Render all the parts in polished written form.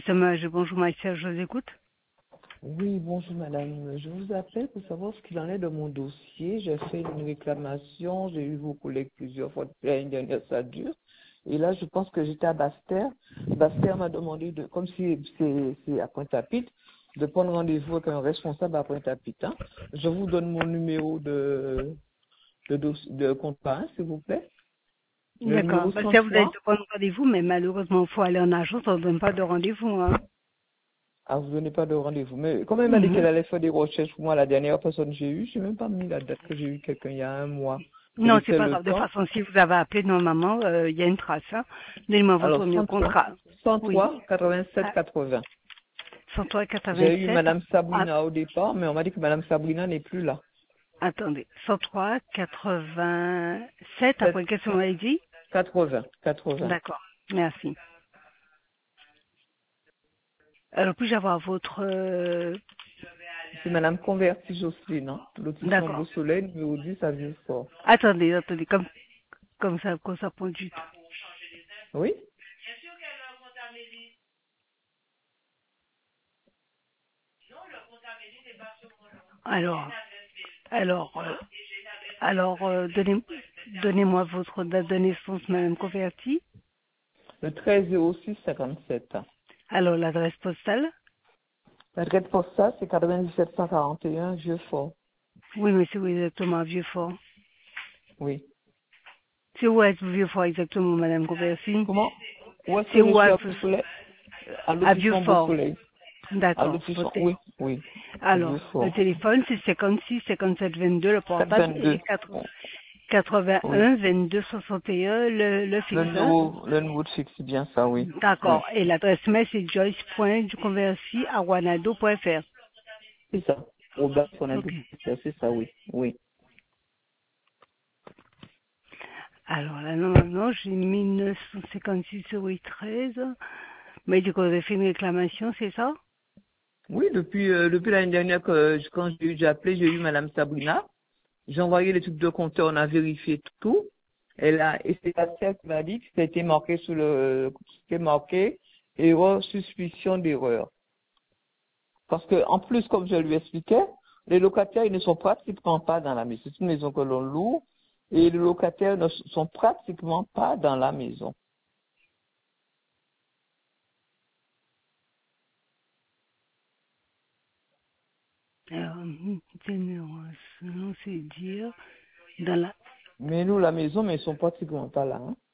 SMH, bonjour Maïssa, je vous écoute. Oui, bonjour madame. Je vous appelle pour savoir ce qu'il en est de mon dossier. J'ai fait une réclamation, j'ai eu vos collègues plusieurs fois depuis l'année dernière, ça dure. Et là, je pense que j'étais à Basse-Terre. Basse-Terre m'a demandé, comme si c'est à Pointe-à-Pitre, de prendre rendez-vous avec un responsable à Pointe-à-Pitre. Hein. Je vous donne mon numéro de contrat, hein, s'il vous plaît. Le D'accord. numéro Parce que vous avez 103. de prendre rendez-vous, mais malheureusement, il faut aller en agence, on ne donne pas de rendez-vous. Hein. Ah, vous donnez pas de rendez-vous. Mais comme elle m'a dit Mhm. qu'elle allait faire des recherches pour moi, la dernière personne que j'ai eue, je n'ai même pas mis la date que j'ai eu quelqu'un il y a un mois. Je Non, c'est laissais pas le grave. De toute temps. façon, si vous avez appelé normalement, il y a une trace. Hein. Donnez-moi votre Alors, numéro de 103, contrat. Oui. 103, 87, Ah, 80. 103 J'ai eu 87. Madame Ah, Sabrina au départ, mais on m'a dit que Madame Sabrina n'est plus là. attendez. 103 87. Après, 7, qu'est-ce que vous m'avez dit? 80, 80. D'accord. Merci. Alors, puis-je avoir votre... C'est Madame Converti Jocelyne, hein? Lotissement Beau D'accord. Soleil, numéro 10 à Villefort. Attendez. Comme ça prend du temps. Oui? Alors, alors, donnez-moi votre date de naissance, Madame Converti. Le 13 06 57. Alors, l'adresse postale. L'adresse postale, c'est 9741 Vieux-Fort. Oui, mais c'est où exactement, à Vieux-Fort? Oui. C'est où est Vieux-Fort exactement, Madame Converti? Comment? Où est-ce C'est que je où suis à Beau Soleil? À à lotissement Beau Vieux-Fort? Soleil. À D'accord. lotissement, oui, oui. Alors, le Vieux-Fort. téléphone, c'est 56 57 22, le portable, et 722. Oui. 81 22 61, le fixe. Hein? Le numéro de fixe, c'est bien ça, oui. Oui. D'accord. Et l'adresse mail, c'est joyce.duconversi@wanado.fr. C'est ça. Au bas, on a Ok. tout. C'est ça, oui. Oui. Alors là, normalement, j'ai 1956 sur 13. Mais du coup, vous avez fait une réclamation, c'est ça? Oui, depuis l'année dernière, quand j'ai appelé, j'ai eu Madame Sabrina. J'ai envoyé les trucs de compteur, on a vérifié tout. Et c'est la chef qui m'a dit que c'était marqué c'était marqué erreur, suspicion d'erreur. Parce que, en plus, comme je lui expliquais, les locataires, ils ne sont pratiquement pas dans la maison. C'est une maison que l'on loue et les locataires ne sont pratiquement pas dans la maison. Alors, selon c'est dire, dans la... Mais nous, la maison, mais ils sont pratiquement pas là. Hein.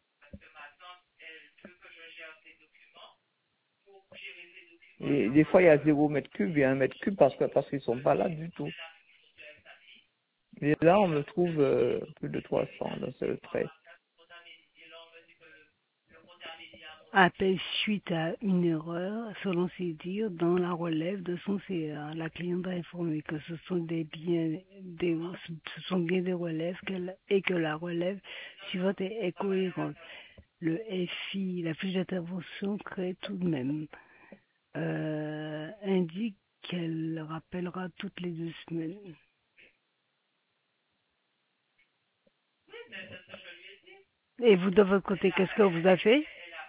Et des fois, il y a 0 mètre cube et 1 mètre cube parce qu'ils sont pas là du tout. Et là, on me trouve plus de 300, là, c'est le trait. Appel suite à une erreur, selon ses dires, dans la relève de son CA. La cliente a informé que ce sont ce sont bien des relèves et que la relève suivante est cohérente. Le FI, la fiche d'intervention crée tout de même, indique qu'elle rappellera toutes les 2 semaines. Et vous, de votre côté, qu'est-ce que vous avez fait?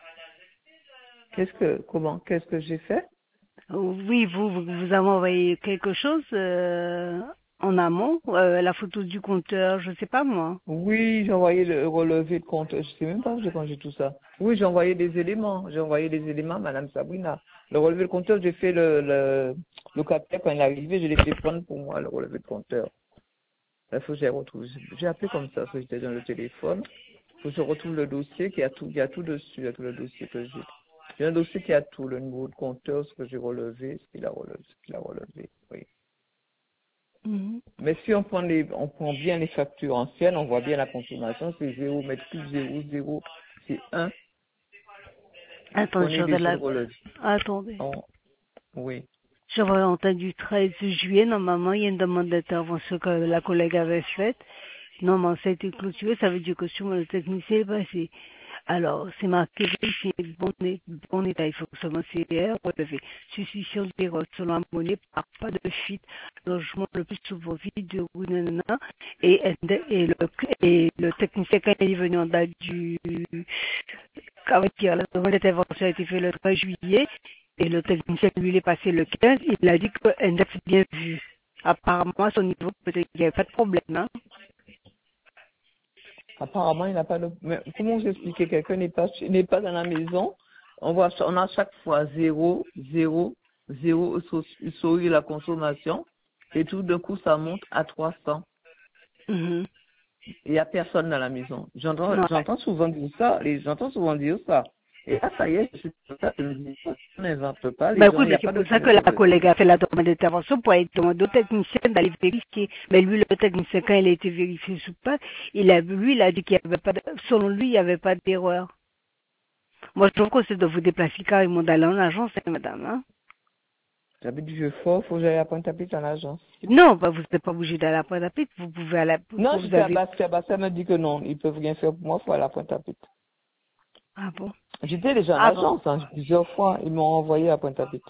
Qu'est-ce que j'ai fait? Oui, vous avez envoyé quelque chose en amont, la photo du compteur, je sais pas moi. Oui, j'ai envoyé le relevé de compte. Je sais même pas quand j'ai tout ça. Oui, j'ai envoyé des éléments. J'ai envoyé des éléments à Madame Sabrina. Le relevé de compteur, j'ai fait le locataire quand il est arrivé, je l'ai fait prendre pour moi, le relevé de compteur. Il faut que j'ai retrouvé. J'ai appelé comme ça, parce que j'étais dans le téléphone. Il faut que je retrouve le dossier il y a tout dessus, il y a tout le dossier que j'ai. J'ai un dossier qui a tout, le numéro de compteur, ce que j'ai relevé, ce qu'il a relevé, oui. Mhm. Mais si on prend bien les factures anciennes, on voit bien la consommation, c'est 0 mètre cube, 0, c'est 1. Attendez, je Prenez regarde déjà le la... relevé. Attendez. Oh, oui. J'avais entendu 13 juillet, normalement, il y a une demande d'intervention que la collègue avait faite. Normalement, ça a été clôturé, ça veut dire que sur le technicien est passé. Alors, c'est marqué vérifier bon état, il faut que seulement CR relevé. Suspicion d'erreur selon la monnaie, pas de fuite, logement le plus souvent vide de rue nanana, et le technicien, quand il est venu en date du qu'avant-hier, la demande d'intervention a été faite le 13 juillet et le technicien, lui, il est passé le 15. Il a dit qu'un est bien vu. Apparemment, à son niveau, peut-être qu'il n'y avait pas de problème. Hein? Apparemment, il n'a pas de... Mais comment vous expliquez? Quelqu'un n'est pas dans la maison. On a chaque fois 0, 0, 0 sur la consommation. Et tout d'un coup, ça monte à 300. Mm-hmm. Il n'y a personne dans la maison. J'entends souvent dire ça. Et là, ça y est, je suis ça, je me dis, on n'invente pas. Ben écoute, c'est pour ça que la collègue a fait la demande d'intervention pour aller demander au technicien d'aller vérifier. Mais lui, le technicien, quand il a été vérifié sous pas, il a dit qu'il n'y avait pas selon lui, il n'y avait pas d'erreur. Moi, je trouve que c'est de vous déplacer carrément d'aller en agence, hein, madame. Hein? J'habite du jeu fort, faut que j'aille à Pointe-à-Pitre en agence. Non, ben, vous n'êtes pas obligé d'aller à Pointe-à-Pitre, vous pouvez aller à... Non, je suis à Bastia. Bastia me dit que non, ils peuvent rien faire pour moi, il faut aller à Pointe-à-Pitre. Ah bon? J'étais déjà en agence, hein, plusieurs fois, ils m'ont envoyé à Pointe-à-Pitre.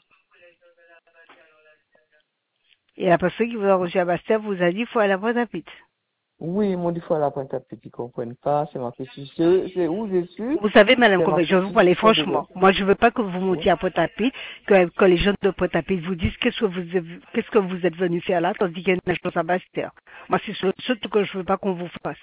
Et la personne qui vous a reçu à Bastia vous a dit qu'il faut aller à Pointe-à-Pitre? Oui, ils m'ont dit qu'il faut aller à Pointe-à-Pitre, ils ne comprennent pas, c'est marqué c'est où je suis. Vous savez, madame Corbet, je vais vous parler franchement. Moi, je ne veux pas que vous montiez à Pointe-à-Pitre, que les gens de Pointe-à-Pitre vous disent qu'est-ce que vous êtes venu faire là, tandis qu'il y a une agence à Bastia. Moi, c'est surtout que je ne veux pas qu'on vous fasse.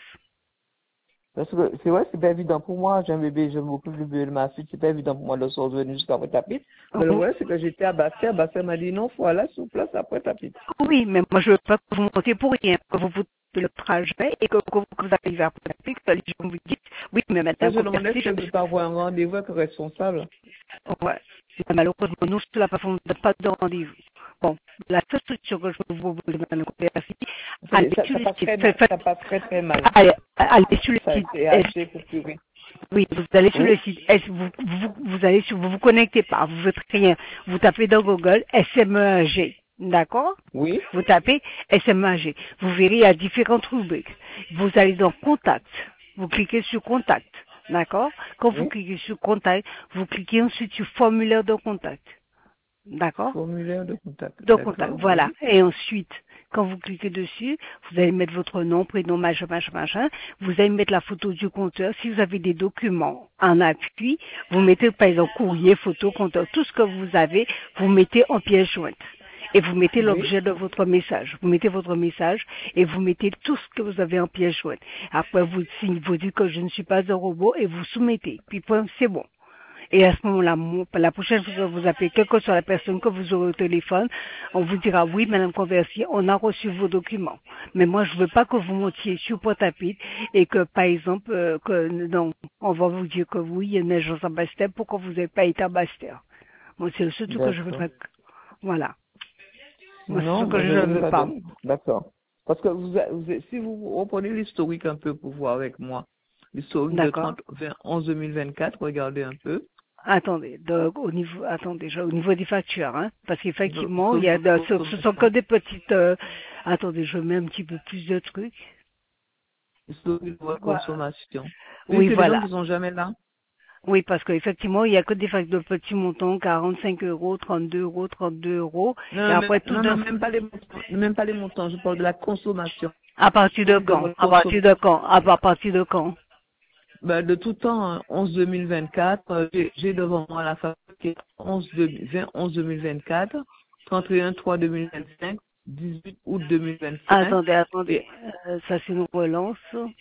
Parce que c'est vrai, c'est pas évident pour moi. J'ai un bébé, je m'occupe du bébé de ma fille. C'est pas évident pour moi de sortir venir jusqu'à Pointe-à-Pitre. Mais le vrai, c'est que j'étais à Bastia. Bastia m'a dit non, faut aller sur place à Pointe-à-Pitre. Oui, mais moi, je veux pas que vous montiez pour rien, que vous le trajet et que vous arrivez à Pointe-à-Pitre, que les gens vous disent, oui, mais maintenant, je demandais si je ne peux pas avoir un rendez-vous avec le responsable. Ouais. Malheureusement, nous, sur la plateforme, on n'a pas de rendez-vous. Bon, la seule structure que je peux vous proposer, madame Coopérative, allez sur le site. Ça passe très, très mal. Allez sur le ça site. A été procuré. Oui, vous allez sur le site. Vous allez sur, vous connectez pas, vous faites rien. Vous tapez dans Google SMEG. D'accord? Oui. Vous tapez SMEG. Vous verrez, il y a différentes rubriques. Vous allez dans Contact. Vous cliquez sur Contact. D'accord? Quand vous cliquez sur Contact, vous cliquez ensuite sur Formulaire de contact. D'accord? Formulaire de contact. De contact, voilà. Et ensuite, quand vous cliquez dessus, vous allez mettre votre nom, prénom, machin. Vous allez mettre la photo du compteur. Si vous avez des documents en appui, vous mettez par exemple courrier, photo, compteur, tout ce que vous avez, vous mettez en pièce jointe. Et vous mettez l'objet de votre message. Vous mettez votre message et vous mettez tout ce que vous avez en pièce jointe. Après, vous dites que je ne suis pas un robot et vous soumettez. Puis, c'est bon. Et à ce moment-là, la prochaine fois que vous appelez, quelle que soit la personne que vous aurez au téléphone, on vous dira, oui, madame Conversier, on a reçu vos documents. Mais moi, je veux pas que vous montiez sur Pointe-à-Pitre et que, par exemple, non, on va vous dire que oui, il y a une agence à Bastia pour que vous n'ayez pas été à Bastia. Moi, c'est le seul truc que je veux pas. Voilà. Moi, c'est ce que je ne veux pas. D'accord. Parce que si vous reprenez l'historique un peu pour voir avec moi, l'historique de 11-2024, regardez un peu. Attendez, au niveau des factures, hein, parce qu'effectivement, ce sont que des petites. Attendez, je mets un petit peu plus de trucs. Historique de votre consommation. Oui, voilà. Les gens qui sont jamais là. Oui, parce qu'effectivement, il n'y a que des factures de petits montants, 45 €, 32 €, 32 €. Non, et après, même pas les montants, je parle de la consommation. À partir de quand? À partir de quand? Ben, de tout temps, 11-2024, j'ai devant moi la facture qui est 11-2024, 31-3-2025, 18 août 2025. Attendez. Ça, c'est une relance.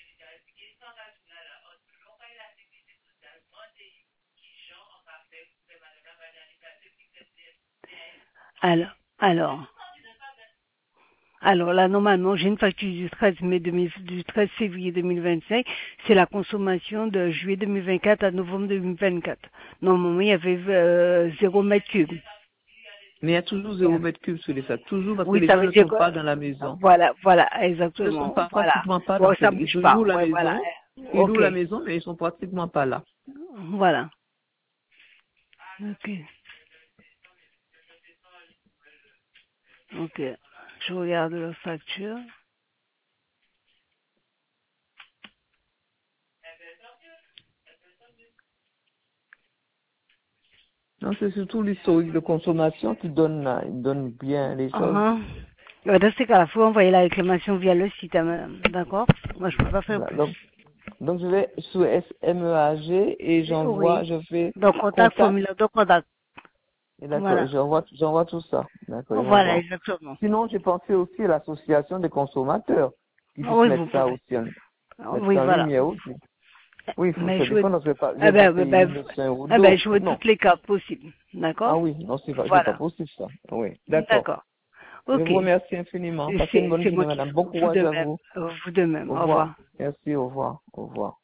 Alors là, normalement, j'ai une facture du 13 février 2025. C'est la consommation de juillet 2024 à novembre 2024. Normalement, il y avait 0 mètre cube. Mais il y a toujours 0 mètre cube sur les sacs. Toujours parce que les gens ne sont pas dans la maison. Voilà, exactement. Ils ne sont pratiquement pas dans la maison. Ils louent la maison, mais ils ne sont pratiquement pas là. Voilà. Ok. Je regarde la facture. Non, c'est surtout l'historique de consommation qui donne bien les choses. Dans ces cas-là, il faut envoyer la réclamation via le site, madame. D'accord? Moi, je ne peux pas faire plus. Donc, je vais sur SMEAG et j'envoie, Oui. je fais Donc, contact, formulaire de contact. Et d'accord, Voilà. j'envoie tout ça. D'accord, ils vont Voilà, voir. exactement. Sinon, j'ai pensé aussi à l'association des consommateurs qui puisse Oui, vous mettre ça pouvez. aussi, mettre Oui, ça en voilà. lumière aussi. Oui, il faut Mais se jouer, défendre, je vais pas payer 900 € jouer Non. toutes les cartes possibles. Ah D'accord? oui, non, c'est pas Voilà. possible ça. Oui, d'accord. D'accord. Je Ok. vous remercie infiniment. Passez une bonne C'est journée, moi qui madame. Bon vous courage de à même. vous. Vous de même. Au Au revoir. revoir. Merci, au revoir. Au revoir.